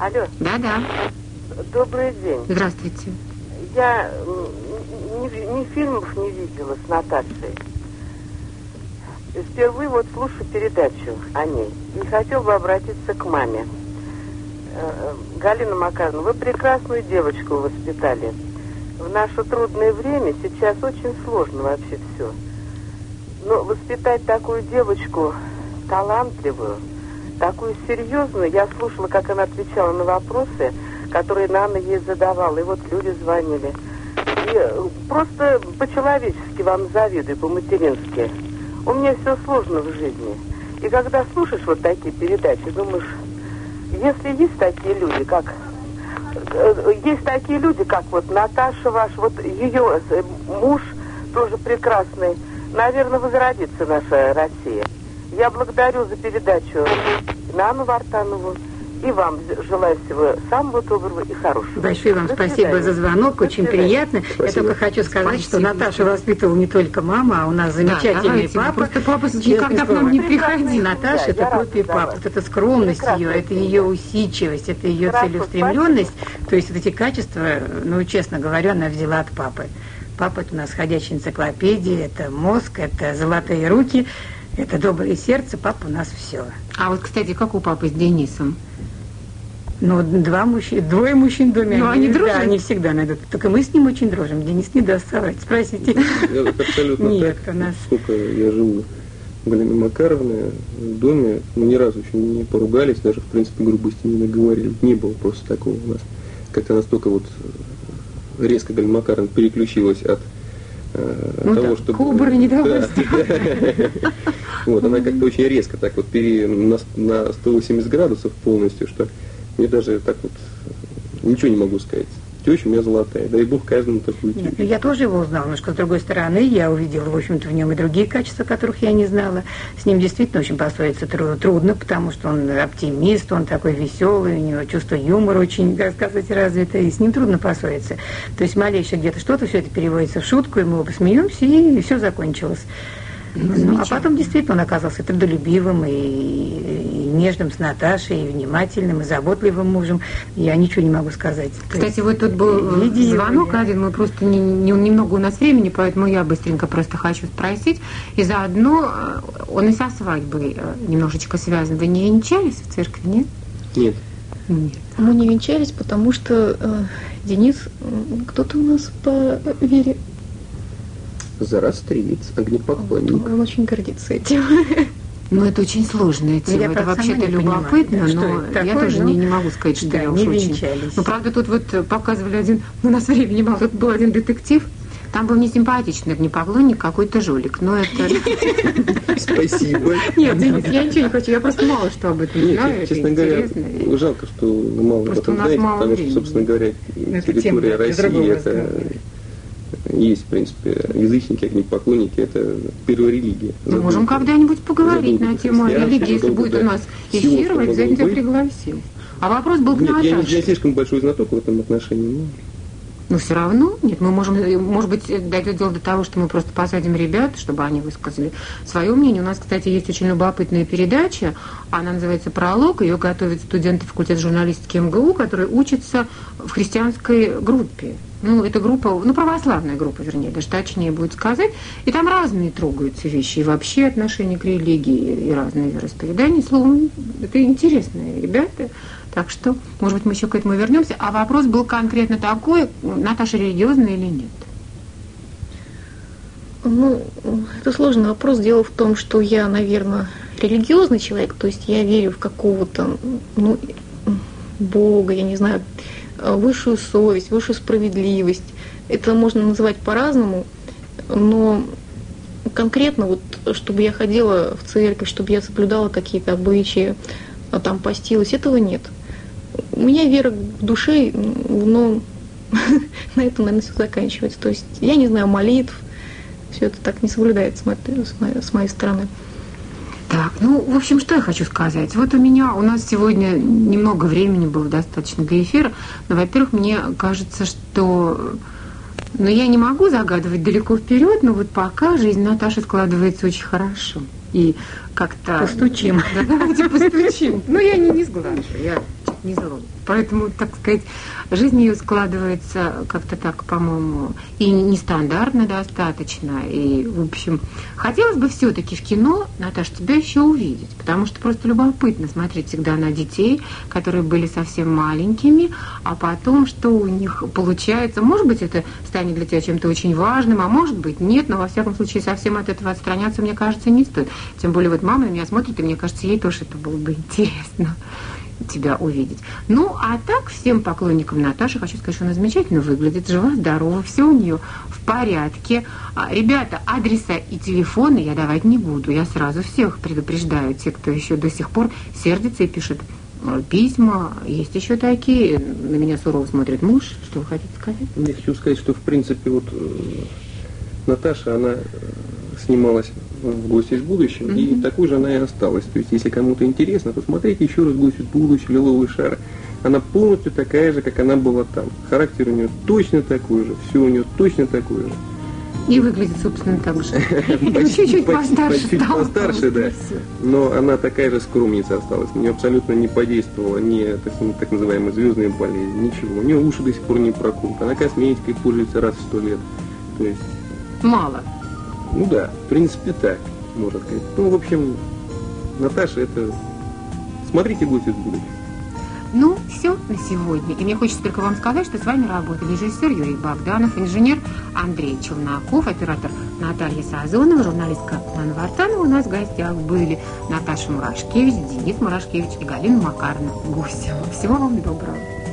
Алло. Да. Добрый день. Здравствуйте. Я ни фильмов не видела с Наташей. Впервые вот слушаю передачу о ней. И хотел бы обратиться к маме. Галина Макаровна, вы прекрасную девочку воспитали. В наше трудное время сейчас очень сложно вообще все. Но воспитать такую девочку талантливую, такую серьезную, я слушала, как она отвечала на вопросы, которые Нана ей задавала. И вот люди звонили. И просто по-человечески вам завидую, по-матерински. У меня все сложно в жизни. И когда слушаешь вот такие передачи, думаешь, если есть такие люди, как вот Наташа ваш, вот ее муж тоже прекрасный, наверное, возродится наша Россия. Я благодарю за передачу Нану Вартанову. И вам желаю всего самого доброго и хорошего. Большое вам спасибо за звонок, очень приятно. Спасибо. Я только хочу сказать, что Наташу воспитывала не только мама, а у нас замечательный папа. Просто папа никогда к нам не приходил. Наташа, это копия папы. Вот эта скромность ее, это ее усидчивость, это ее целеустремленность. То есть вот эти качества, ну, честно говоря, она взяла от папы. Папа — это у нас ходячая энциклопедия, это мозг, это золотые руки, это доброе сердце. Папа у нас все. А вот, кстати, как у папы с Денисом? Ну, двое мужчин в доме. Ну, они дружат? Да, они всегда найдут. Только мы с ним очень дружим. Денис не даст соврать. Спросите. Я абсолютно нет, так. У нас... Сколько я живу у Галины Макаровны в доме, мы ни разу еще не поругались, даже, в принципе, грубости не наговорили. Не было просто такого у нас. Как-то настолько вот резко Галина Макаровна переключилась от того, что... Кубры недовольствия. Вот, она как-то очень резко так вот на 180 градусов полностью, что я даже так вот ничего не могу сказать. Теща у меня золотая, дай бог каждому такую тещу. Я тоже его узнала, но с другой стороны, я увидела, в общем-то, в нем и другие качества, которых я не знала. С ним действительно очень поссориться трудно, потому что он оптимист, он такой веселый, у него чувство юмора очень, так сказать, развито, и с ним трудно поссориться. То есть малейшее где-то что-то, все это переводится в шутку, и мы оба смеемся, и все закончилось. А потом действительно он оказался трудолюбивым и нежным с Наташей, и внимательным, и заботливым мужем. Я ничего не могу сказать. Кстати, вот тут был звонок один, мы просто немного у нас времени, поэтому я быстренько просто хочу спросить. И заодно он и со свадьбой немножечко связан. Вы не венчались в церкви, нет? Нет. Мы не венчались, потому что Денис, кто-то у нас по вере... Зороастриец, огнепоклонник. Он очень гордится этим. Ну, это очень сложная тема. Это вообще-то любопытно, но я тоже не могу сказать, что я уж очень... Ну, правда, тут вот показывали один... У нас времени мало. Тут был один детектив. Там был не симпатичный огнепоклонник, какой-то жулик. Но это... Спасибо. Нет, Денис, я ничего не хочу. Я просто мало что об этом знаю. Честно говоря, жалко, что мало об этом знаете, потому что, собственно говоря, территория России это... Есть, в принципе, язычники, огнепоклонники, это первая религия. Мы можем когда-нибудь поговорить на тему религии, если будет у нас эфир, вы обязательно пригласим. А вопрос был к Наташе. Я не слишком большой знаток в этом отношении. Но все равно, нет, мы можем, может быть, дойдет дело до того, что мы просто посадим ребят, чтобы они высказали свое мнение. У нас, кстати, есть очень любопытная передача, она называется «Пролог», ее готовят студенты факультета журналистики МГУ, которые учатся в христианской группе. Ну, это группа, православная группа, вернее, даже точнее будет сказать. И там разные трогаются вещи, и вообще отношение к религии, и разные вероисповедания. Словом, это интересные ребята. Так что, может быть, мы еще к этому вернемся. А вопрос был конкретно такой, Наташа религиозная или нет? Ну, это сложный вопрос. Дело в том, что я, наверное, религиозный человек, то есть я верю в какого-то, Бога, я не знаю, высшую совесть, высшую справедливость. Это можно называть по-разному, но конкретно вот, чтобы я ходила в церковь, чтобы я соблюдала какие-то обычаи, там постилась, этого нет. У меня вера в душе, но на этом, наверное, все заканчивается. То есть я не знаю молитв, все это так не соблюдается с моей стороны. Так, в общем, что я хочу сказать. Вот у нас сегодня немного времени было достаточно для эфира, но, во-первых, мне кажется, что... я не могу загадывать далеко вперед, но вот пока жизнь Наташи складывается очень хорошо. И как-то... Постучим. Да, давайте постучим. Я не сглажу, я не злой. Поэтому, так сказать, жизнь ее складывается как-то так, по-моему, и нестандартно достаточно. И, в общем, хотелось бы все-таки в кино, Наташа, тебя еще увидеть, потому что просто любопытно смотреть всегда на детей, которые были совсем маленькими, а потом, что у них получается. Может быть, это станет для тебя чем-то очень важным, а может быть, нет, но, во всяком случае, совсем от этого отстраняться, мне кажется, не стоит. Тем более, вот мама на меня смотрит, и мне кажется, ей тоже это было бы интересно тебя увидеть. Ну, а так, всем поклонникам Наташи хочу сказать, что она замечательно выглядит, жива, здорова, все у нее в порядке. Ребята, адреса и телефоны я давать не буду. Я сразу всех предупреждаю, те, кто еще до сих пор сердится и пишет письма. Есть еще такие. На меня сурово смотрит муж. Что вы хотите сказать? Я хочу сказать, что, в принципе, вот Наташа, она снималась в «Гости из будущего», и такой же она и осталась. То есть, если кому-то интересно, то смотрите еще раз «Гости из будущего», «Лиловые шары». Она полностью такая же, как она была там. Характер у нее точно такой же, все у нее точно такое же. И выглядит, собственно, так же. Чуть-чуть постарше. Чуть постарше, да. Но она такая же скромница осталась. На нее абсолютно не подействовала ни так называемая звездная болезнь, ничего. У нее уши до сих пор не проколоты. Она косметикой пользуется раз в 100 лет. То есть... Мало. Ну да, в принципе так, можно сказать. Ну, в общем, Наташа, это... Смотрите «Гости из будущего». Ну, все на сегодня. И мне хочется только вам сказать, что с вами работали режиссер Юрий Богданов, инженер Андрей Челноков, оператор Наталья Сазонова, журналистка Анна Вартанова. У нас в гостях были Наташа Мурашкевич, Денис Мурашкевич и Галина Макаровна Гусева. Всего вам доброго.